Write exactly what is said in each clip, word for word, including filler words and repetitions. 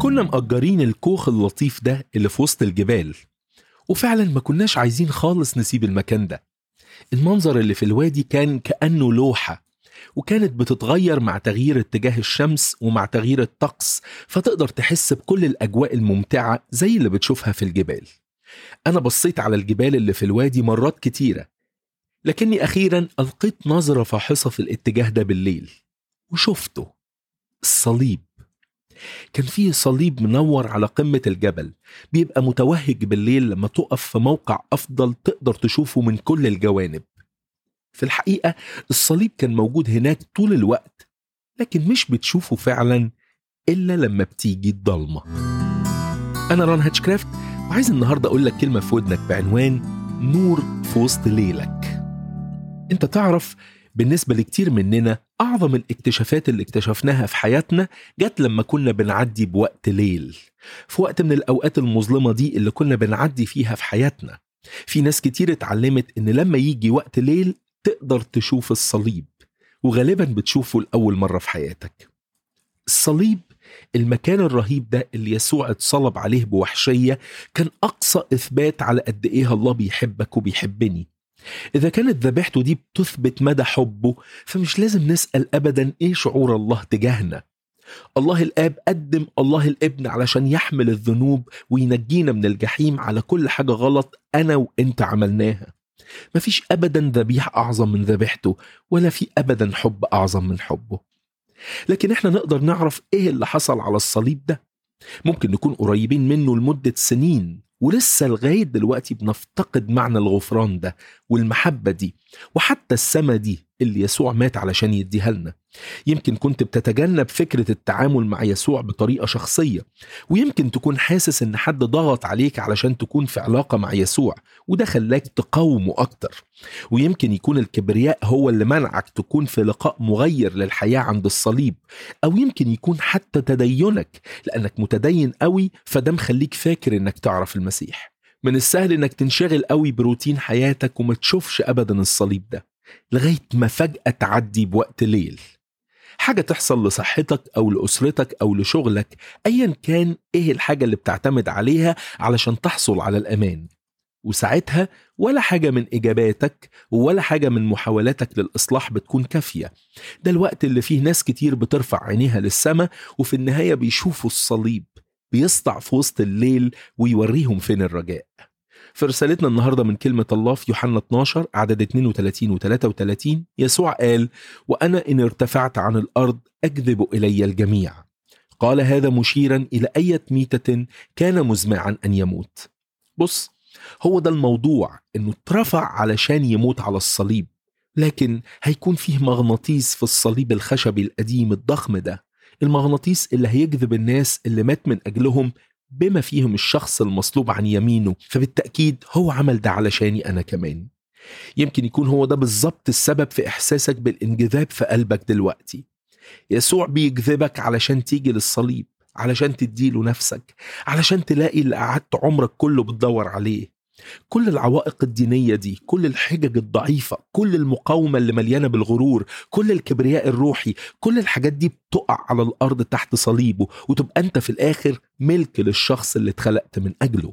كنا مأجرين الكوخ اللطيف ده اللي في وسط الجبال، وفعلا ما كناش عايزين خالص نسيب المكان ده. المنظر اللي في الوادي كان كأنه لوحة، وكانت بتتغير مع تغيير اتجاه الشمس ومع تغيير الطقس، فتقدر تحس بكل الأجواء الممتعة زي اللي بتشوفها في الجبال. أنا بصيت على الجبال اللي في الوادي مرات كتيرة، لكني أخيرا ألقيت نظرة فاحصة في الاتجاه ده بالليل وشفته، الصليب. كان فيه صليب منور على قمة الجبل، بيبقى متوهج بالليل لما تقف في موقع أفضل تقدر تشوفه من كل الجوانب. في الحقيقة الصليب كان موجود هناك طول الوقت، لكن مش بتشوفه فعلا إلا لما بتيجي الضلمة. أنا ران هاتشكرافت، وعايز النهاردة أقول لك كلمة في ودنك بعنوان نور في وسط ليلك. أنت تعرف بالنسبة لكتير مننا أعظم الاكتشافات اللي اكتشفناها في حياتنا جت لما كنا بنعدي بوقت ليل، في وقت من الأوقات المظلمة دي اللي كنا بنعدي فيها في حياتنا. في ناس كتير اتعلمت إن لما يجي وقت ليل تقدر تشوف الصليب، وغالبا بتشوفه لأول مرة في حياتك. الصليب، المكان الرهيب ده اللي يسوع اتصلب عليه بوحشية، كان أقصى إثبات على قد إيه الله بيحبك وبيحبني. إذا كانت ذبيحته دي بتثبت مدى حبه، فمش لازم نسأل أبدا إيه شعور الله تجاهنا. الله الآب قدم الله الابن علشان يحمل الذنوب وينجينا من الجحيم على كل حاجة غلط أنا وإنت عملناها. مفيش أبدا ذبيحة أعظم من ذبيحته، ولا في أبدا حب أعظم من حبه. لكن إحنا نقدر نعرف إيه اللي حصل على الصليب ده. ممكن نكون قريبين منه لمدة سنين، ولسه لغاية دلوقتي بنفتقد معنى الغفران ده والمحبة دي، وحتى السما دي اللي يسوع مات علشان يديها لنا. يمكن كنت بتتجنب فكرة التعامل مع يسوع بطريقة شخصية، ويمكن تكون حاسس ان حد ضغط عليك علشان تكون في علاقة مع يسوع، وده خلاك تقاومه أكتر. ويمكن يكون الكبرياء هو اللي منعك تكون في لقاء مغير للحياة عند الصليب، أو يمكن يكون حتى تدينك، لأنك متدين قوي فده مخليك فاكر انك تعرف المسيح. من السهل انك تنشغل قوي بروتين حياتك وما تشوفش أبدا الصليب ده، لغاية ما فجأة تعدي بوقت ليل، حاجة تحصل لصحتك أو لأسرتك أو لشغلك، أيا كان إيه الحاجة اللي بتعتمد عليها علشان تحصل على الأمان. وساعتها ولا حاجة من إجاباتك ولا حاجة من محاولاتك للإصلاح بتكون كافية. ده الوقت اللي فيه ناس كتير بترفع عينيها للسماء، وفي النهاية بيشوفوا الصليب بيسطع في وسط الليل ويوريهم فين الرجاء. في رسالتنا النهاردة من كلمة الله في يوحنا اتناشر عدد اتنين وتلاتين و تلاتة وتلاتين، يسوع قال: وأنا إن ارتفعت عن الأرض أجذب إلي الجميع. قال هذا مشيرا إلى أية ميتة كان مزمعا أن يموت. بص، هو ده الموضوع، إنه اترفع علشان يموت على الصليب، لكن هيكون فيه مغناطيس في الصليب الخشبي القديم الضخم ده، المغناطيس اللي هيجذب الناس اللي مات من أجلهم بما فيهم الشخص المصلوب عن يمينه. فبالتأكيد هو عمل ده علشاني أنا كمان. يمكن يكون هو ده بالظبط السبب في إحساسك بالانجذاب في قلبك دلوقتي. يسوع بيجذبك علشان تيجي للصليب، علشان تديله نفسك، علشان تلاقي اللي قعدت عمرك كله بتدور عليه. كل العوائق الدينية دي، كل الحجج الضعيفة، كل المقاومة اللي مليانة بالغرور، كل الكبرياء الروحي، كل الحاجات دي بتقع على الأرض تحت صليبه، وتبقى أنت في الآخر ملك للشخص اللي اتخلقت من أجله.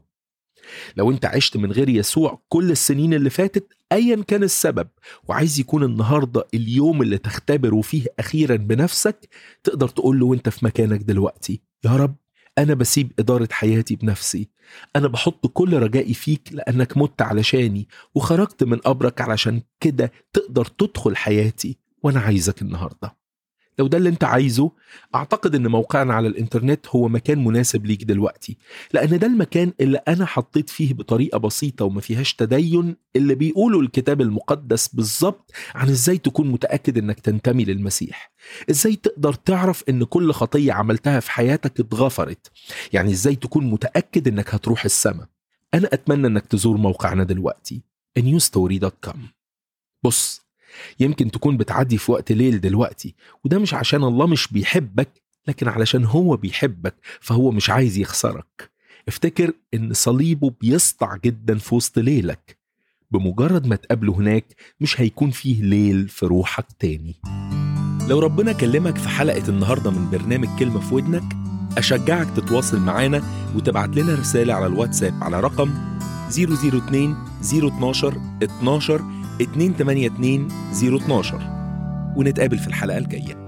لو أنت عشت من غير يسوع كل السنين اللي فاتت أيا كان السبب، وعايز يكون النهاردة اليوم اللي تختبره فيه أخيرا بنفسك، تقدر تقول له وانت في مكانك دلوقتي: يا رب، أنا بسيب إدارة حياتي بنفسي، أنا بحط كل رجائي فيك لأنك مت علشاني وخرجت من قبرك علشان كده تقدر تدخل حياتي، وأنا عايزك النهاردة. لو ده اللي انت عايزه، أعتقد أن موقعنا على الإنترنت هو مكان مناسب ليك دلوقتي، لأن ده المكان اللي أنا حطيت فيه بطريقة بسيطة وما فيهاش تدين اللي بيقوله الكتاب المقدس بالظبط عن إزاي تكون متأكد أنك تنتمي للمسيح، إزاي تقدر تعرف أن كل خطية عملتها في حياتك اتغفرت، يعني إزاي تكون متأكد أنك هتروح السماء. أنا أتمنى أنك تزور موقعنا دلوقتي a new story dot com. بص، يمكن تكون بتعدي في وقت ليل دلوقتي، وده مش عشان الله مش بيحبك، لكن علشان هو بيحبك، فهو مش عايز يخسرك. افتكر ان صليبه بيسطع جدا في وسط ليلك. بمجرد ما تقابله هناك مش هيكون فيه ليل في روحك تاني. لو ربنا كلمك في حلقة النهاردة من برنامج كلمة في ودنك، أشجعك تتواصل معانا وتبعت لنا رسالة على الواتساب على رقم صفر صفر اتنين صفر اتناشر اتناشر اتنين تمانية اتنين صفر اتناشر، ونتقابل في الحلقة الجاية.